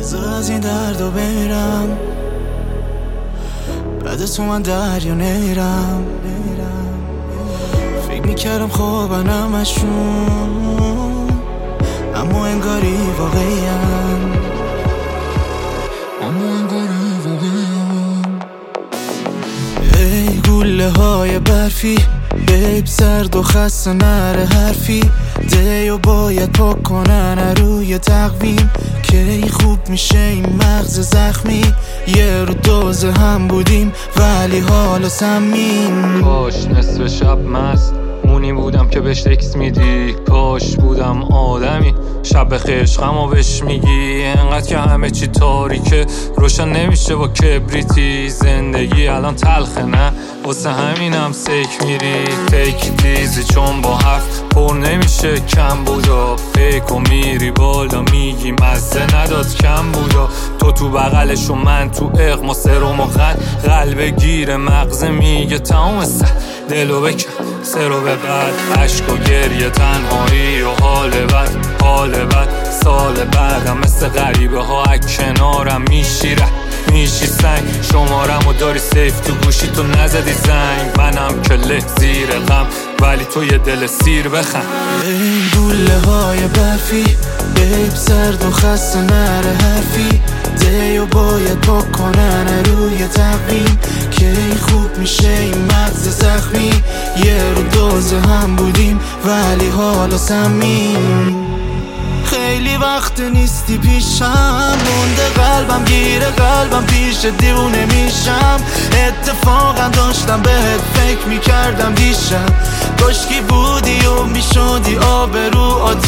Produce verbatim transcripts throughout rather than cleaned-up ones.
بذار از این درد و برم، بعد تو من دریا نیرم. فکر میکردم خوابن همشون، اما انگاری واقعیم، اما انگاری واقعیم. ای گوله های برفی، بیب سرد و خسته نره حرفی، دیو باید پاک کنن روی تقویم، که خوب میشه این مغز زخمی. یه رو دوزه هم بودیم ولی حالا سمیم. کاش نصف شب مست اونی بودم که بهش تکس میدی، کاش بودم آدمی شب خشقمو بهش میگی. انقدر که همه چی تاریکه روشن نمیشه با کبریتی، زندگی الان تلخه نه واسه همینم سیک میری. تیک دیزی چون با هفت پر نمیشه کم بودا، فیک و میری بالا میگی مزه نداد کم بودا. تو تو بغلش و من تو اقما سرم و خند، قلب گیر مغزه میگه تمام سر دلو بکن سرو به بعد. عشق و گریه تنهایی و حال بد، حال بد سال بعدم مثل غریبه ها از کنارم میشیره میشی سنگ. شمارم و داری سیف تو گوشی تو نزدی زنگ، منم که له زیر غم ولی تو یه دل سیر بخند. ای گوله های برفی، بیب سرد و خسته نره حرفی، دیو باید پاک کنن روی تقویم، که خوب میشه این مغز زخمی. یه رو دوزه هم بودیم ولی حالا سمیم. خیلی وقت نیستی پیشم، مونده قلبم گیره قلبم پیش دیوونه میشم. اتفاقا داشتم بهت فکر میکردم دیشب، کاشکی بودی و میشدی آب رو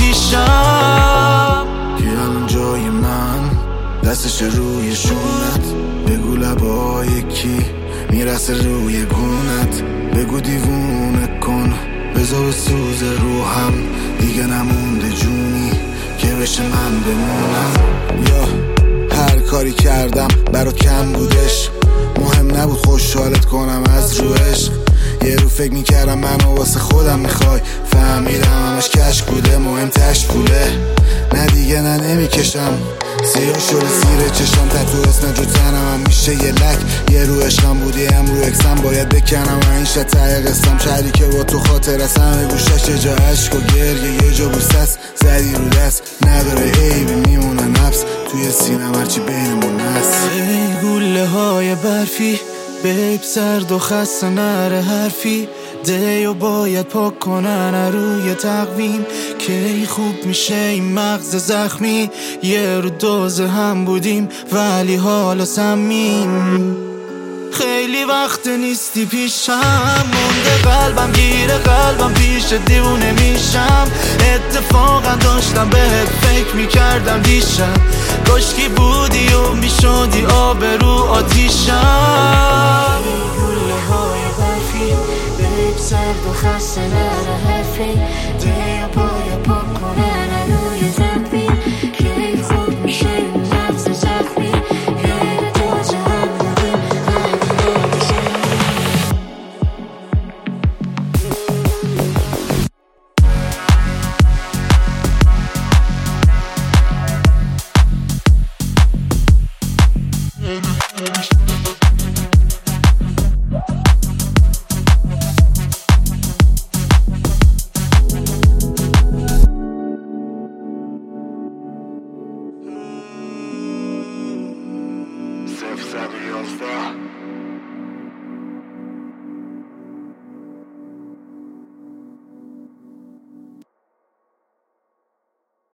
آتیشم. که الان جای من دستش روی شونت، بگو لبای کی میرسه روی گونت، بگو دیوونه کن بذار بسوز روحم، دیگه نمونده جونی که بشه من بمونم. یا هر کاری کردم برات کم بودش، مهم نبود خوشحالت کنم از رو عشق. یه رو فکر میکردم منو واسه خودم میخوای، فهمیدم همش کشک بوده مهم تش پوله. نه دیگه نه نمیکشم سیاه شده زیر چشم، تتو اسم جو تنم هم میشه یه لک. یه رو عشقم بودی هم رو اکسم باید بکنم و این شد ته قسم. شهری که با تو خاطر است همه گوشش یه جا عشق و گریه، یه جا بوست است زدی رو دست نداره عیبی میمونه نفس توی سینم هرچی بینمون هست. ای گوله های برفی، بیب سرد و خسته نره حرفی، دیو باید پاک کنن روی تقویم، که خوب میشه این مغز زخمی. یه رو دوزه هم بودیم ولی حالا سمیم. خیلی وقت نیستی پیشم، مونده قلبم گیره قلبم پیش دیوونه میشم. اتفاقا داشتم بهت فکر میکردم دیشب، کاشکی بودی و میشدی آب رو آتیشم. گوله های برفی، بیب سرد و خسته نره حرفی، دیو باید پاک کنن روی زمین، که خوب میشه مغز زخمی. یه دوزه هم بودیم صفر صد و یازده